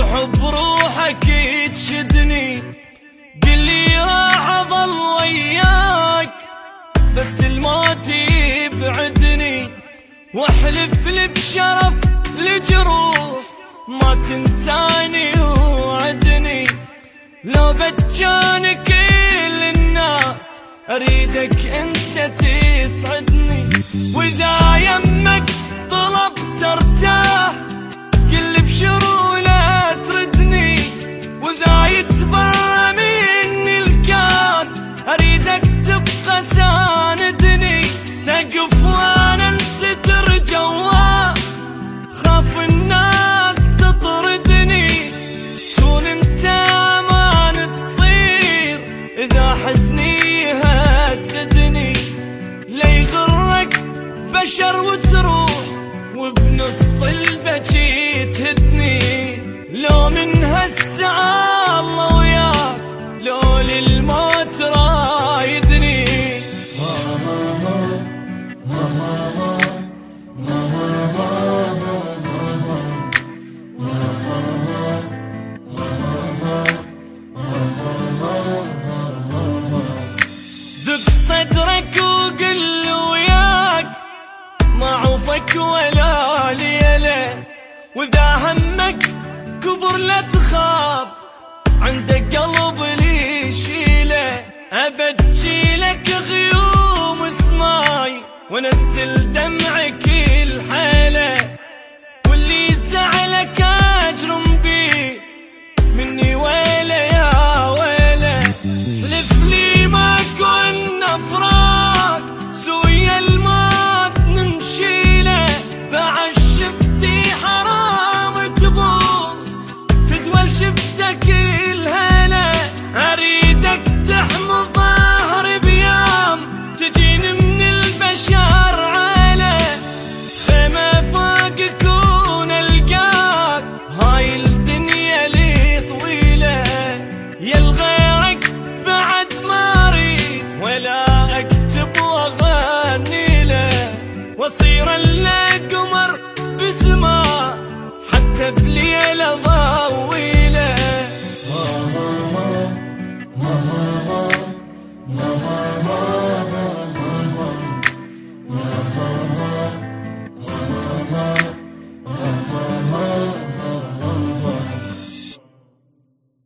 بروحك تشدني، قلي راح اظل وياك بس الموت يبعدني، واحلف لي بشرف الجروح ما تنساني وعدني. لو بتجاني كل الناس اريدك انت تسعدني، واذا يمك طلبت ارتاح كل بشرو لا تردني، واذا يتبرى مني الكون اريدك تبقى ساندني. سقف وانا انستر جواه خاف الناس تطردني، كون انت امان تصير اذا حزني يهددني. لا يغرك بشر وتروح وبنص البكي تهدني، لو من هالساعة الله وياك لو للموت رايدني. دق صدرك وقل وياك ما عوفك ولا ليلة، واذا همك كبر لا تخاف عندك قلب لي شيله. ابجيلك غيوم اسماي وانزل دمعك الحيله، واللي زعلك اجرم بيه مني ويله يا ويله. حلف لي ما كنا فراق سويا الموت نمشيله، بعد شفتي حرام تبوس تدول شفتك الهلا. اريدك تحمل ظهري بيام تجيني من البشر عاله، خيمة فوق كون القاك هاي الدنيا لي طويله. يا الغيرك بعد ما اريد ولا اكتب واغني له، واصير الا قمر بسماء حتى بلي